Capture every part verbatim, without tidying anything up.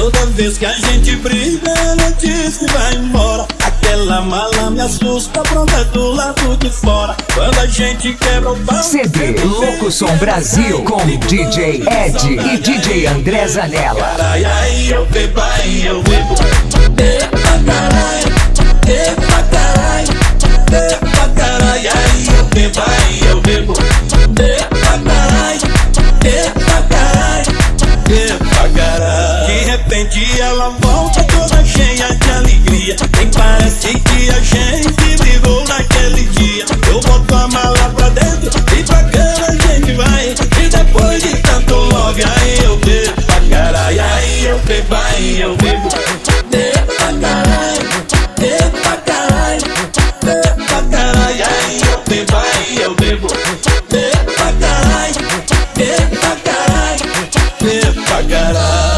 Toda vez que a gente briga, ela diz que vai embora. Aquela mala me assusta, pronta do lado de fora. Quando a gente quebra o pau. C D Louco Som Brasil com D J Ed e D J André Zanella. Carai, aí eu bebo, aí eu bebo. Epa carai, epa carai, epa carai, aí eu bebo, aí eu bebo. Epa carai, epa carai, epa carai. De repente ela volta toda cheia de alegria. Nem parece que a gente brigou naquele dia. Eu boto a mala pra dentro e pra cama a gente vai. E depois de tanto love, aí eu bebo pra caralho. Aí eu bebo, aí eu bebo. Epa caralho, epa caralho, epa caralho. Aí eu bebo, aí eu bebo. Epa caralho, epa caralho, epa caralho.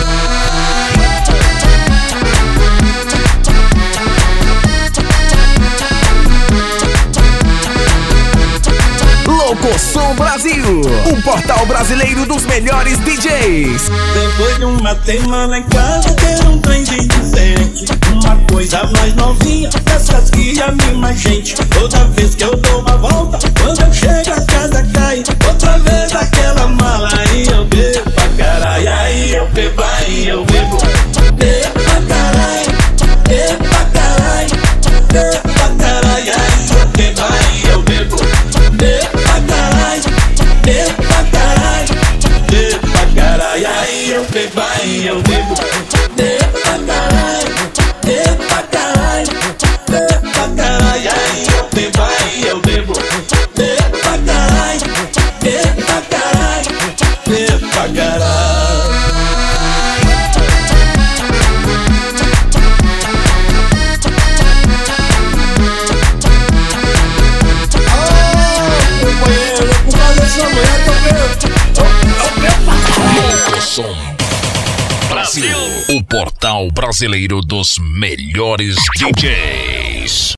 Louco Som Brasil, o portal brasileiro dos melhores D Js. Depois de uma semana em casa, ter um trem bem diferente. Uma coisa mais novinha, dessas que anima a gente. Toda vez que eu dou uma volta, quando eu chego a casa cai. Outra vez aquela mala, aí eu bebo pra caralho. Aí eu bebo, aí eu bebo. Epa caralho, epa caralho, epa caralho. Aí eu bebo, aí eu bebo. Epa caralho, epa caralho, epa caralho. Aí eu bebo, aí eu bebo. Epa caralho, epa caralho, epa caralho. Aí eu bebo, aí eu bebo. Epa caralho, epa caralho, epa caralho. Louco Som Brasil, o portal brasileiro dos melhores D Js.